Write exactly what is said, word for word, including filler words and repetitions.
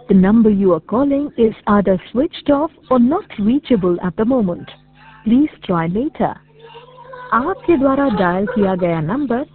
The number you are calling is either switched off or not reachable at the moment. Please try later. आपके द्वारा dial किया गया number